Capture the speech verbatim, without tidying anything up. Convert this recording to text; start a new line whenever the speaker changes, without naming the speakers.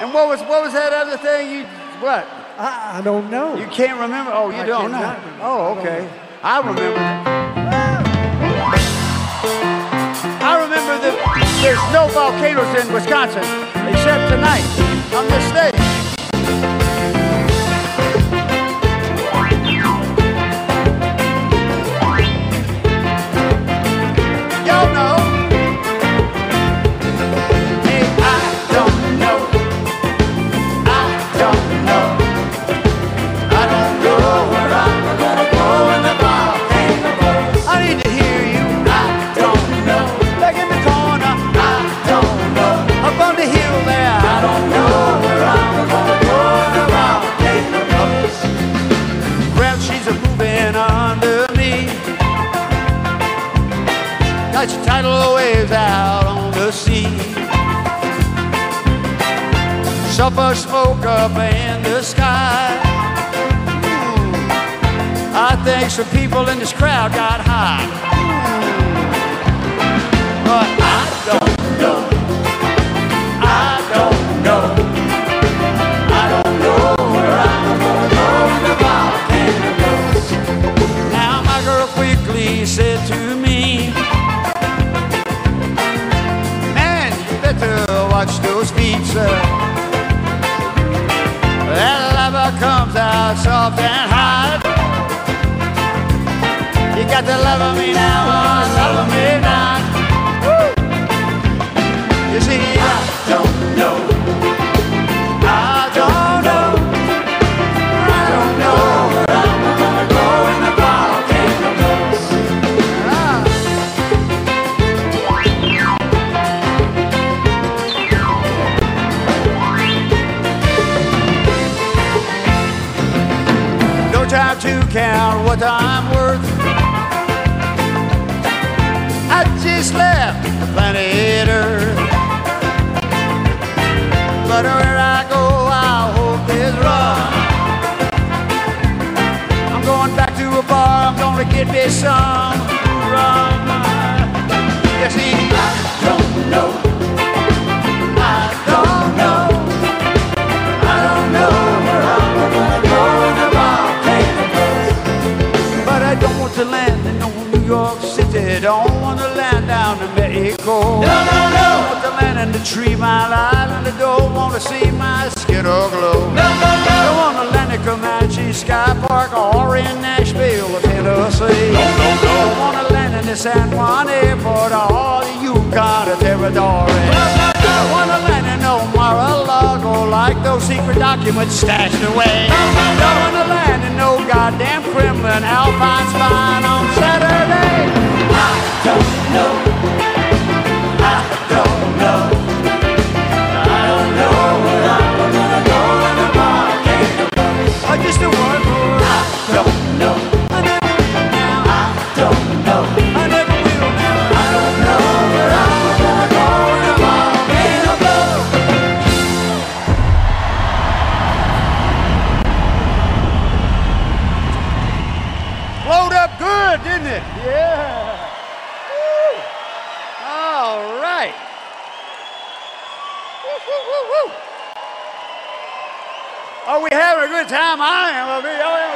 And what was what was that other thing? You what?
I, I don't know.
You can't remember? Oh, you
I
don't know.
cannot remember.
Oh, okay. I remember. I remember that there's no volcanoes in Wisconsin except tonight on this stage. Y'all know. Hey, I don't know. I don't know. I don't know where I'm gonna go in the volcano. I need to hear you. I don't know. Back in the corner. I don't know. Up on the hill there. I don't know where I'm gonna go in the volcano. Well, she's a moving under me. Got your tidal waves out on the sea. Sulfur smoke up in the sky. I think some people in this crowd got high. But I don't know. I don't know. I don't know where I'm gonna go in the volcanoes. Now my girl quickly said to me, man, you better watch those feet, sir. That lava comes out soft and hard. You got to love me now or love me not. Woo! You see, I don't know. I don't know. I don't know where I'm gonna go in the volcanoes. Ah. No time to count what I'm worth. I just left the planet Earth. But where I go, I hope is rough. I'm going back to a bar, I'm gonna get me some rum. You see, I don't know. I don't know. I don't know where I'm gonna go in the volcanoes. But I don't want to land in no New York City. Don't want to land down in Mexico. No, no, no. I want to land in the Tree Mile Island. I don't want to see my skin or glow. No, no, no. I want to land in Comanche Sky Park or in Nashville or Tennessee. No, no, no. I want to land in the San Juan Airport or the Yukon or Territory. No, no, no. I want to land in no Mar-a-Lago like those secret documents stashed away. No, no, no. I want to land in no goddamn Kremlin, Alpine Spine on Saturday. I don't know. I don't know. I don't know where I'm gonna go in the volcanoes. I just don't want to. I don't know. I never will now. I don't know. I never will now. I don't know where I'm gonna go in the volcanoes. Flowed up good, didn't it? Yeah. Woo. All right. Woo, woo, woo, woo. Are we having a good time? I am.